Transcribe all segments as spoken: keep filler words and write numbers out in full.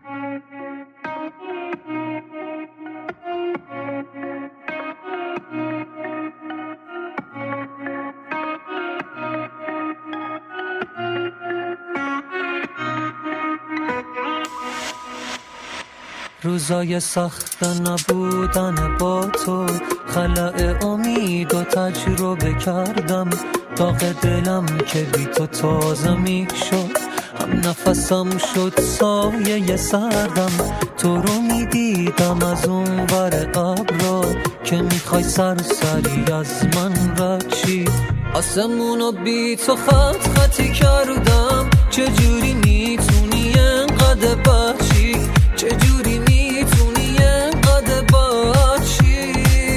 روزای سخت نبودن با تو، خلأ امید و تجربه کردم. داغ دلم که بی تو تازه می شد، هم نفسم شد سایه سردم. تو رو می دیدم از اون ور ابرا، که میخوای سرسری از من رچی. آسمونو بی تو خط خطی کردم. چجوری میتونی انقدر بچی؟ چجوری میتونی انقدر بچی؟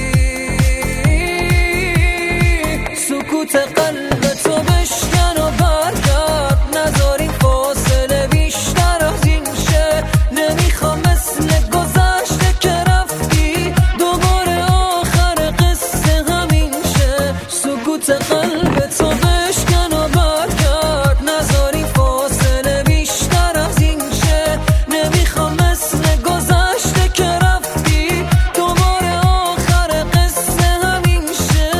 سکوت قلب تو بشکن و برگرد، نذاری فاصله بیشتر از این شه. نمیخوام مثل گذشته که رفتی دوباره آخر قصه همین شه. سکوت قلب تو بشکن و برگرد، نذاری فاصله بیشتر از این شه. نمیخوام مثل گذشته که رفتی دوباره آخر قصه همین شه.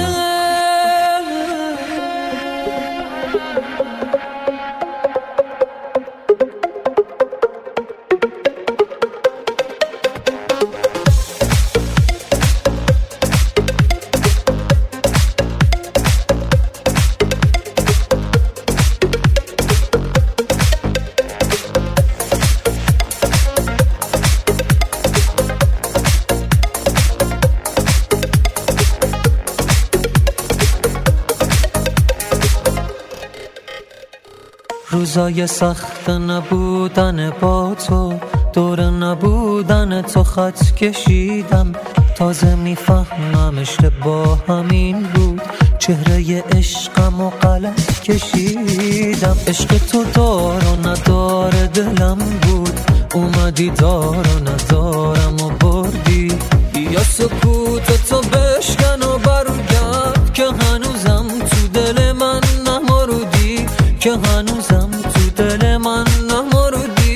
روزای سخت نبودن با تو، دور نبودن تو خط کشیدم. تازه میفهمم اشتباه همین بود، چهره عشقم و غلط کشیدم. عشق تو دار و ندار دلم بود، اومدی دار و ندارم و بردی. یا سکوت تو بشکن و برگرد، که هنوزم تو دل من نمردی. که هنوزم تو دل من نمردی.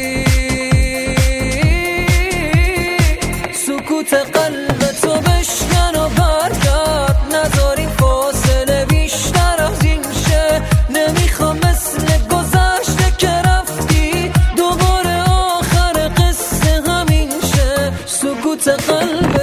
سکوت قلب تو بشکن و برگرد، نذاری فاصله بیشتر از این شه. نمیخوام مثل گذشته که رفتی دوباره آخر قصه همین شه. سکوت قلب